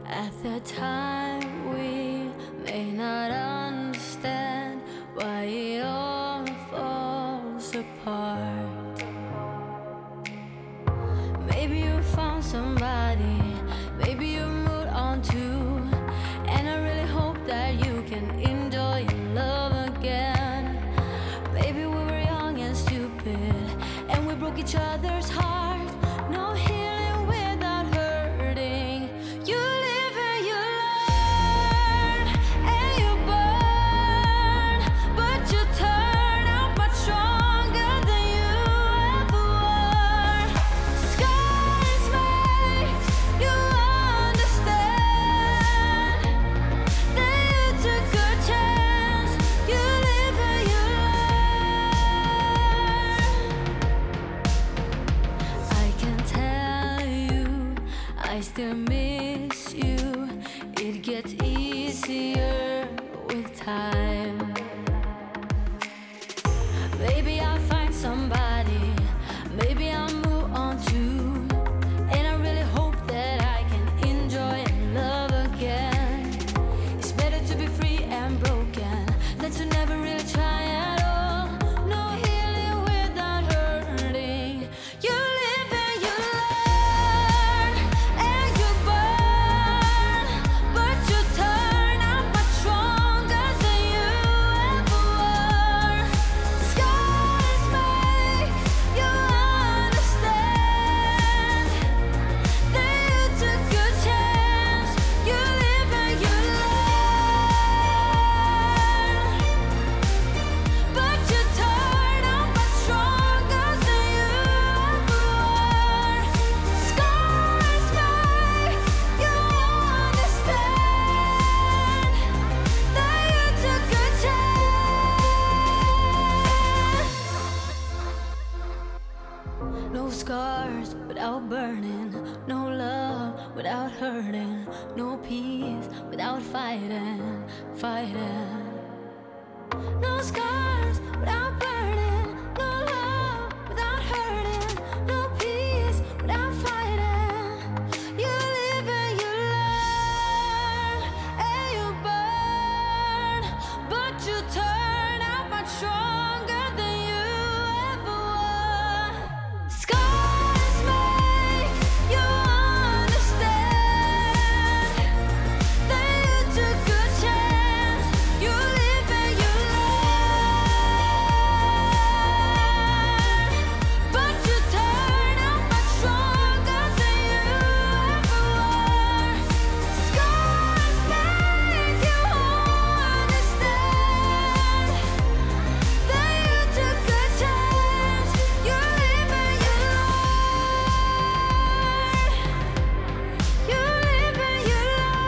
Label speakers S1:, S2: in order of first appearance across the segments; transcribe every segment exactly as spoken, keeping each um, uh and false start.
S1: At the time we may not understand why it all falls apart. Maybe you found somebody, maybe you moved on too, and I really hope that you can enjoy your love again. Maybe we were young and stupid, and we broke each other's heart. No healing without hurting. You live and you learn, and you burn, but you turn out much stronger than you ever were. Scars make you understand that you took a chance. You live and you learn. I can tell you I still miss you. It gets easier with time. Maybe I'll find somebody, maybe I'll move on too, and I really hope that I can enjoy and love again. It's better to be free and broken than to never really try at all. No healing without hurting. You live and you learn, and you burn, but you turn out much stronger than you ever were. Scars make you understand that you took a chance. You live and you learn, but you turn out much stronger than you ever were. Scars make you understand that you took a chance. No scars without burning, no love without hurting, no peace without fighting, fighting. No scars without burning, no love without hurting, no peace without fighting. You live and you learn, and you burn, but you turn out much stronger than you ever were. Scars make you understand that you took a chance. You live and you learn, but you turn out much stronger than you ever were. Scars make you understand that you took a chance. You live and you learn. You live and you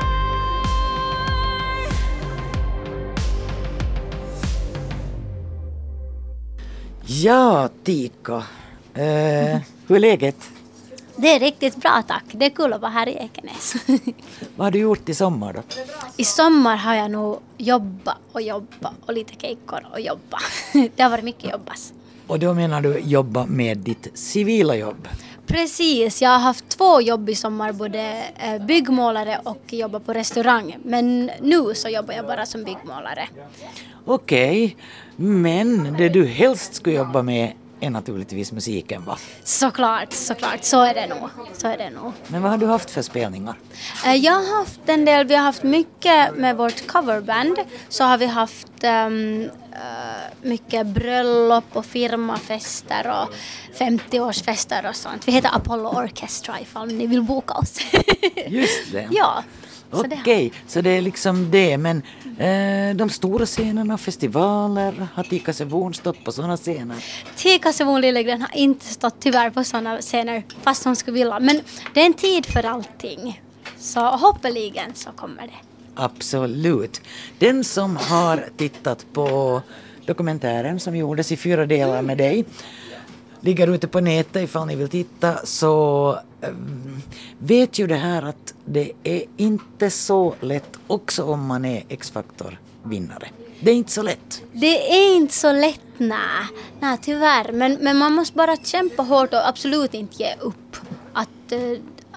S2: Ja, Tika. Eh, hur är läget?
S3: Det är riktigt bra, tack. Det är kul att vara här i Ekenäs.
S2: Vad har du gjort i sommar då?
S3: I sommar har jag nog jobbat och jobbat och lite keikkor och jobbat. Det har varit mycket jobbas.
S2: Och då menar du jobba med ditt civila jobb?
S3: Precis, jag har haft två jobb i sommar, både eh, byggmålare och jobba på restaurang. Men nu så jobbar jag bara som byggmålare.
S2: Okej, men det du helst skulle jobba med är naturligtvis musiken, va?
S3: Såklart, såklart. Så är det nog. Så är det nog.
S2: Men vad har du haft för spelningar?
S3: Eh, Jag har haft en del, vi har haft mycket med vårt coverband. Så har vi haft um, uh, mycket bröllop och firmafester och femtioårsfester och sånt. Vi heter Apollo Orchestra ifall ni vill boka oss.
S2: Just det.
S3: Ja. Så det
S2: Okej, så det är liksom det. Men eh, de stora scenerna, festivaler, har Tika Sevon stått på sådana scener?
S3: Tika Sevon Liljegren har inte stått tyvärr på sådana scener fast hon skulle vilja. Men det är en tid för allting. Så hoppeligen så kommer det.
S2: Absolut. Den som har tittat på dokumentären som gjordes i fyra delar med dig ligger ute på nätet ifall ni vill titta, så äh, vet ju det här att det är inte så lätt också om man är X-Factor-vinnare. Det är inte så lätt.
S3: Det är inte så lätt, nej, nej tyvärr. Men, men man måste bara kämpa hårt och absolut inte ge upp. Att,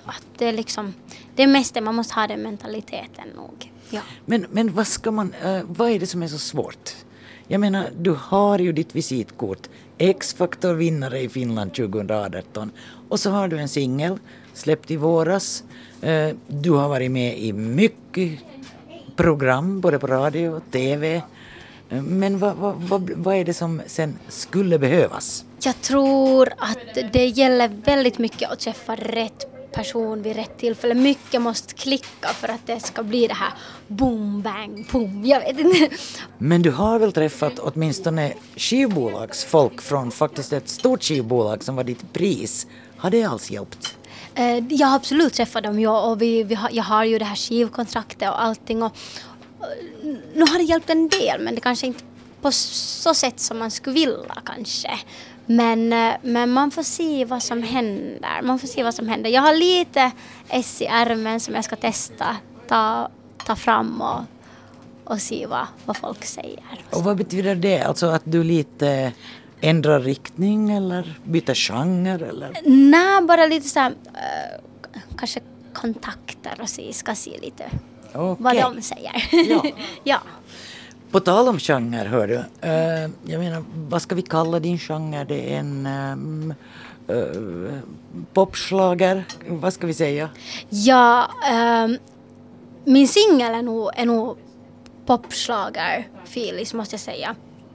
S3: att det är liksom, det är mest det, man måste ha den mentaliteten nog. Ja.
S2: Men, men vad ska man, uh, vad är det som är så svårt? Jag menar, du har ju ditt visitkort, X-Factor-vinnare i Finland tjugo arton, och så har du en singel släppt i våras. Uh, du har varit med i mycket program, både på radio och tv. Uh, men vad, vad, vad, vad är det som sen skulle behövas?
S3: Jag tror att det gäller väldigt mycket att träffa rätt person vid rätt tillfälle. Mycket måste klicka för att det ska bli det här boom, bang, boom. Jag vet inte.
S2: Men du har väl träffat åtminstone skivbolagsfolk från faktiskt ett stort skivbolag som var ditt pris. Har det alls hjälpt?
S3: Eh, jag har absolut träffat dem, ja, och vi, vi har, jag har ju det här skivkontraktet och allting. Och, och, nu har det hjälpt en del, men det kanske inte på så sätt som man skulle vilja kanske. Men, men man får se vad som händer. Man får se vad som händer. Jag har lite S i ärmen som jag ska testa. Ta, ta fram och, och se vad, vad folk säger.
S2: Och vad betyder det? Alltså att du lite ändrar riktning eller byter genre? Eller?
S3: Nej, bara lite så här, äh, kanske kontakter och se, ska se lite
S2: Okay.
S3: vad de säger.
S2: Ja.
S3: Ja.
S2: På tal om genre, hör du. Uh, jag menar, vad ska vi kalla din genre? Det är en um, uh, popslager. Vad ska vi säga?
S3: Ja, ähm, min singel är nog, är nog popslager, Filis, måste jag säga.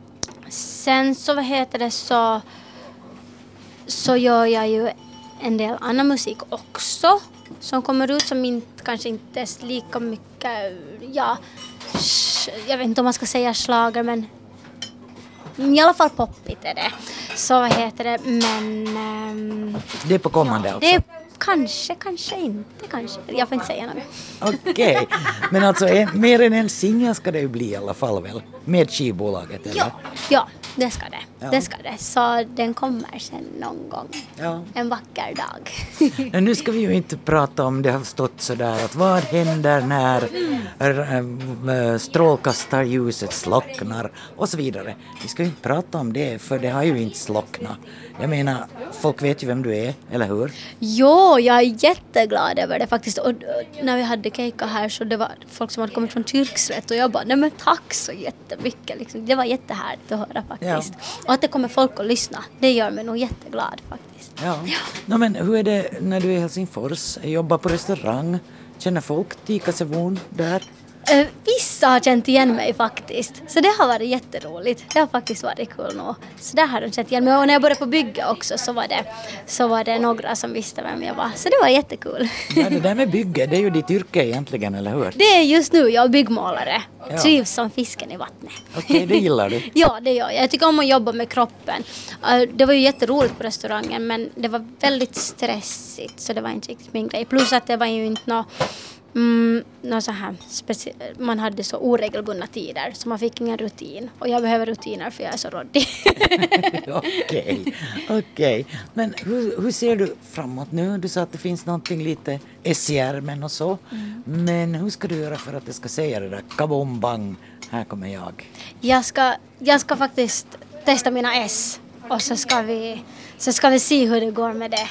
S3: Sen så, vad heter det, så, så gör jag ju en del annan musik också som kommer ut som inte, kanske inte är lika mycket, ja, jag vet inte om man ska säga slager, men i alla fall poppigt är det. Så vad heter det, men ähm,
S2: det är på kommande alltså?
S3: Det är kanske, kanske inte, kanske. Jag får inte säga något.
S2: Okej, okay. Men alltså en, mer än en singel ska det ju bli i alla fall väl? Med skivbolaget eller?
S3: Ja, ja, det ska det.
S2: Ja. Det
S3: ska det. Så den kommer sen någon gång.
S2: Ja.
S3: En vacker dag.
S2: Men nu ska vi ju inte prata om det har stått sådär att vad händer när äh, strålkastarljuset slocknar och så vidare. Vi ska ju inte prata om det, för det har ju inte slocknat. Jag menar, folk vet ju vem du är, eller hur?
S3: Jo, jag är jätteglad över det faktiskt. Och, och när vi hade keikka här så det var folk som hade kommit från Kyrkslätt och jag bara, nej men tack så jättemycket. Liksom. Det var jättehärligt att höra faktiskt. Ja. Och att det kommer folk att lyssna, det gör mig nog jätteglad faktiskt.
S2: Ja. Ja. No, men hur är det när du är i Helsingfors? Jobbar på restaurang? Känner folk Tikasevon där?
S3: Uh, vissa har känt igen mig faktiskt. Så det har varit jätteroligt. Det har faktiskt varit kul nog. Så där har de känt igen mig. Och när jag började på bygga också så var det, så var det några som visste vem jag var. Så det var jättekul.
S2: Ja, det där med bygge, det är ju ditt yrke egentligen, eller hur?
S3: Det är just nu jag är byggmålare.
S2: Ja.
S3: Trivs som fisken i vattnet.
S2: Okej, okay, det gillar du?
S3: Ja, det gör jag. Jag tycker om att jobba med kroppen. Uh, det var ju jätteroligt på restaurangen, men det var väldigt stressigt. Så det var inte riktigt min grej. Plus att det var ju inte något... Mm, något så här speci- man hade så oregelbundna tider så man fick ingen rutin och jag behöver rutiner för jag är så råddig.
S2: Okej, okej. Men hur, hur ser du framåt nu? Du sa att det finns någonting lite S i ärmen och så. Mm. Men hur ska du göra för att det ska säga det där kabom bang, här kommer jag?
S3: Jag ska, jag ska faktiskt testa mina S och så ska vi, så ska vi se hur det går med det.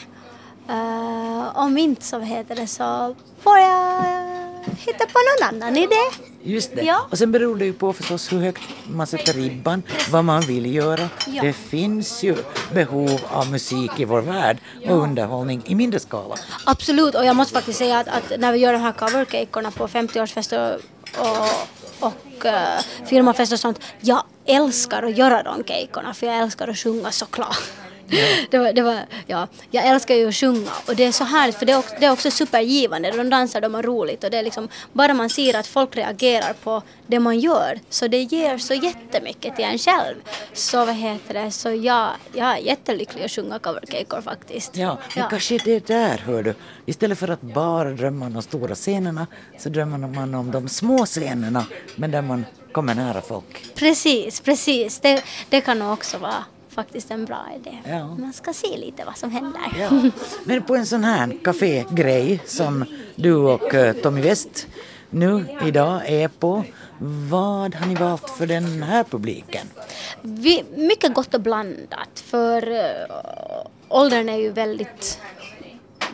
S3: Uh, om inte så heter det så får jag hitta på någon annan idé.
S2: Just det.
S3: Ja.
S2: Och sen beror det ju på förstås hur högt man sätter ribban, vad man vill göra.
S3: Ja.
S2: Det finns ju behov av musik i vår värld och ja. underhållning i mindre skala.
S3: Absolut, och jag måste faktiskt säga att, att när vi gör de här covercakerna på femtioårsfester och, och uh, firmafest och sånt, jag älskar att göra de cakerna för jag älskar att sjunga såklart. Ja. Det var, det var, ja. Jag älskar ju att sjunga och det är så härligt för det är också, det är också supergivande. De dansar, de har roligt och det är liksom, bara man ser att folk reagerar på det man gör så det ger så jättemycket till en själv. Så vad heter det, så jag, jag är jättelycklig att sjunga covercaker faktiskt.
S2: Ja, men ja. Kanske det där, hör du. Istället för att bara drömma om de stora scenerna så drömmer man om de små scenerna men där man kommer nära folk.
S3: Precis, precis. Det, det kan nog också vara faktiskt en bra idé.
S2: Ja.
S3: Man ska se lite vad som händer.
S2: Ja. Men på en sån här kafégrej som du och uh, Tommy West nu idag är på, vad har ni valt för den här publiken?
S3: Vi, mycket gott och blandat för uh, åldern är ju väldigt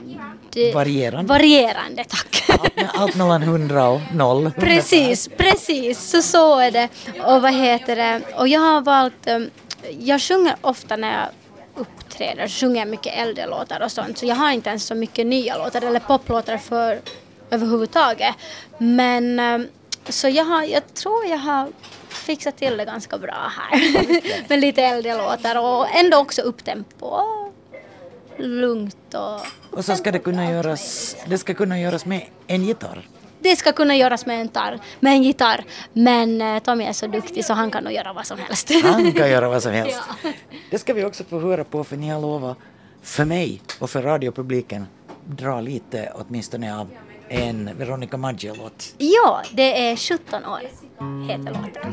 S3: det,
S2: Varierande.
S3: varierande, tack.
S2: Allt, allt mellan hundra och noll.
S3: Precis, precis, så så är det. Och vad heter det? Och jag har valt, um, jag sjunger ofta när jag uppträder, sjunger jag mycket äldre låtar och sånt. Så jag har inte ens så mycket nya låtar eller poplåtar för överhuvudtaget. Men um, så jag, har, jag tror jag har fixat till det ganska bra här. Med lite äldre låtar och ändå också upptempo. Lugnt och...
S2: Och så ska det kunna göras, det ska kunna göras med en gitarr.
S3: Det ska kunna göras med en, tar, med en gitarr. Men uh, Tommy är så duktig så han kan nog göra vad som helst.
S2: Han kan göra vad som helst.
S3: Ja.
S2: Det ska vi också få höra på, för ni har lovat för mig och för radiopubliken dra lite åtminstone av en Veronica Maggio-låt.
S3: Ja, det är sjutton år heter låten.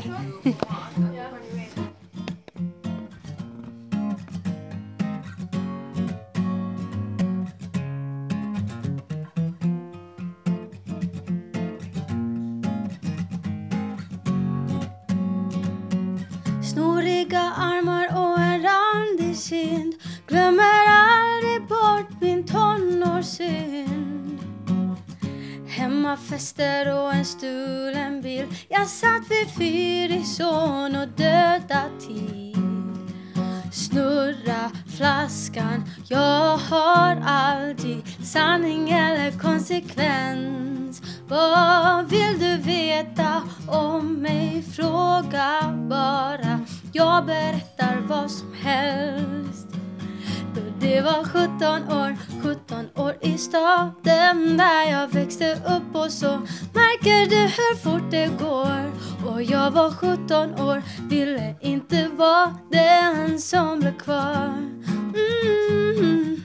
S3: Snoriga armar och en randig kind, glömmer aldrig bort min tonårssynd. Hemmafester och en stulen bil, jag satt vid fyr i son och döda tid. Snurra flaskan, jag har aldrig sanning eller konsekvens. Vad vill du veta om mig? Fråga bara, jag berättar vad som helst. Då det var sjutton år, sjutton år i staden där jag växte upp, och så märker du hur fort det går. Och jag var sjutton år, ville inte vara den som blev kvar. Mm-hmm.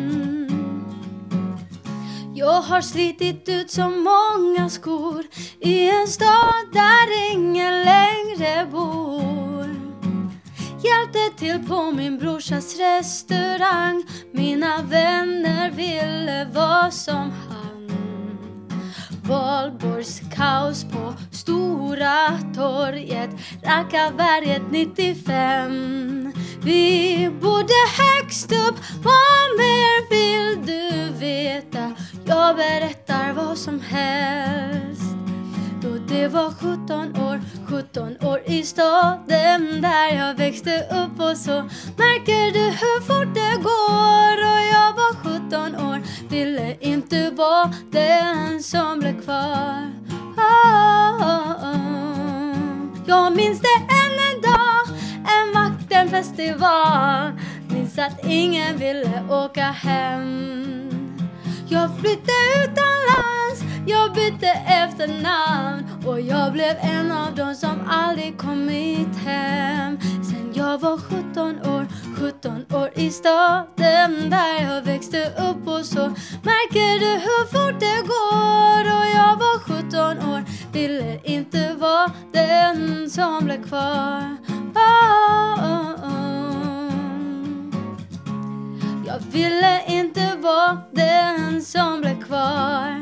S3: Jag har slitit ut så många skor i en stad där ingen längre bor. Hjälpte till på min brorsas restaurang, mina vänner ville vara som han. Valborgs kaos på Stora torget, Rackaberget nittiofem. Vi bodde högst upp, vad mer vill du veta? Jag berättar vad som helst. Då det var sjutton år, sjutton år i staden där jag växte upp, och så märker du hur fort det går. Och jag var sjutton år, ville inte vara den som blev kvar. Oh, oh, oh. Jag minns det än en dag, en Vaktenfestival. Minns att ingen ville åka hem. Jag flyttade utomlands, jag bytte efternamn, och jag blev en av dem som aldrig kommit hem. Sen jag var sjutton år, sjutton år i staden där jag växte upp, och så märker du hur fort det går. Och jag var sjutton år, ville inte vara den som blev kvar. Oh, oh, oh. Jag ville inte vara den som blev kvar.